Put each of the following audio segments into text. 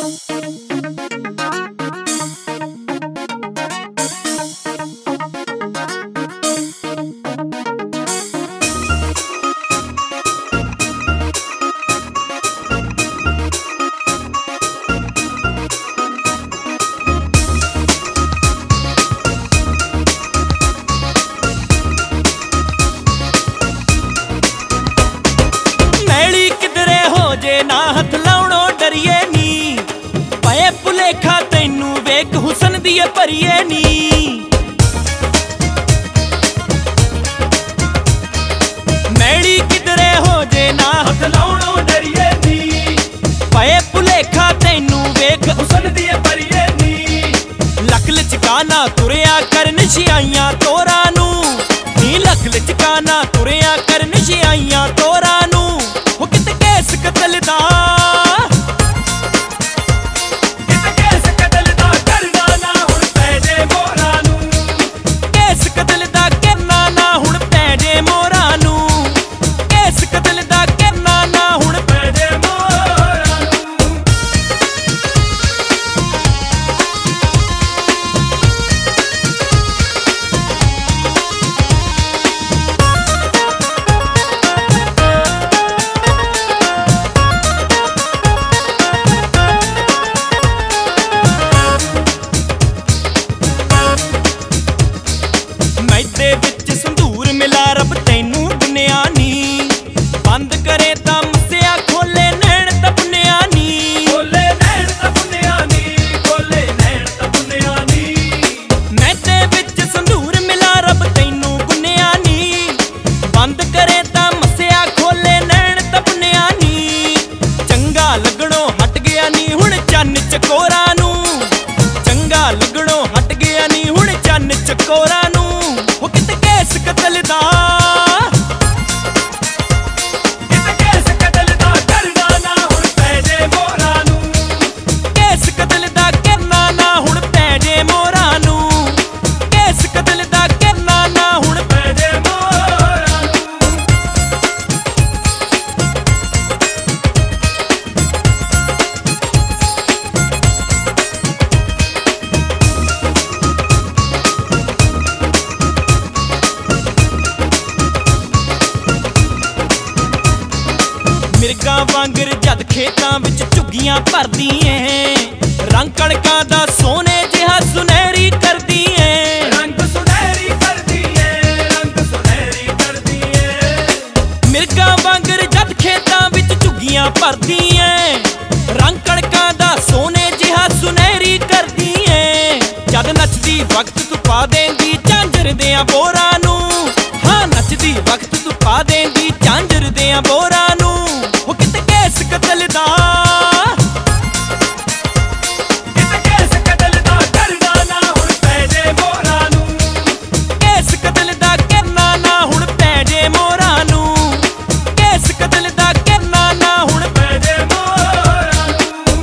ना हथ लाउणो डरिए नी पए भुलेखा तैनू वेख हुसन दिए भरिए नी। मैड़ी किधरे हो जे ना हथ लाउणो डरिए नी पए भुलेखा तैनू वेख हुसन दिए भरिए नी। लख लचकाना तुरिया कर नशियाइयां तोरा नू नी लख लचकाना तुरिया कर नशियाइयां तोरा नू। वो किते केस कतल दा केस कतल दा करना ना हुण पै जे मोरा नू केस कतल दा करना ना हुण पै जे मोरा नू केस कतल दा करना ना हुण पै जे मोरा नू। मैदे विच संधूर मिला रब तैनू दुनिया नी बंद करे तां मस्सिया खोले नैण तपनिया नी खोले नैण तपनिया नी खोले नैण तपनिया नी। मैदे विच संधूर मिला रब तैनू गुनिया नी बंद करे तां मस्सिया खोले नैण तपनिया नी। चंगा लगणों हट गया नी हुण चन्न चकोरा नू चंगा लगणों हट गया नी हुण चन्न चकोरा नू। वो किते केस कतल दा किते केस कतल दा करना ना हुण पै जे मोरा नू केस कतल दा करना ना हुण पै जे मोरा नू केस कतल दा करना ना हुण पै जे मोरा नू। मिर्गा वांगर जद खेतां विच झुग्गियां भरदी ऐ रंग कणकां दा सोने जिहा सुनहरी करदी ऐ रंग सुनहरी करदी ऐ रंग सुनहरी करदी ऐ। मिर्गा वांगर जद खेतां विच झुग्गियां भरदी ऐ रंग कणकां दा सोने जिहा सुनहरी करदी ऐ। जद नचदी वक्त तू पा देंदी झांजर देआं बोरां नू हाँ नचदी वक्त तू पा देंदी झांजर देआं बोरां नू। वो किते केस कतल दा किते केस कतल दा करना ना हुण पै जे मोरा नू केस कतल दा करना ना हुण पै जे मोरा नू केस कतल दा करना ना हुण पै जे मोरा नू।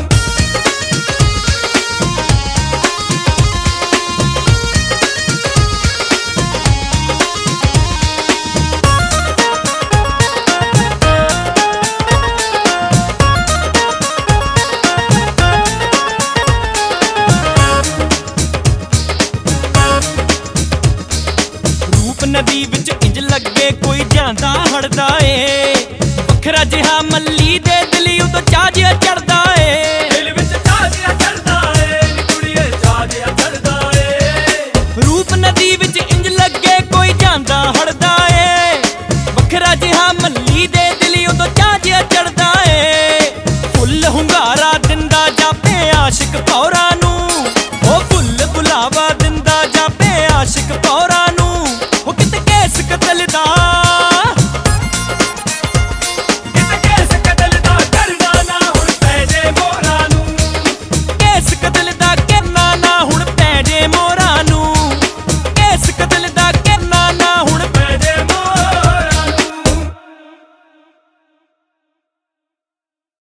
नदी विच इंज लगे कोई जांदा हड़दा ए वखरा जिहा मल्ली दे दिली उदों चाह जिहा चढ़दा ए दिल विच चाह जिहा चढ़दा ए कुड़िए चाह जिहा चढ़दा ए। रूप नदी विच इंज लगे कोई जांदा हड़दा ए वखरा जिहा मल्ली दे दिली उदों चाह जिहा चढ़दा ए। फुੱਲ ਹੁੰਗਾਰਾ दिंदा जापे आशिक पौरा नू ओ फुੱਲ गुलाबा दिंदा जापे आशिक पौरा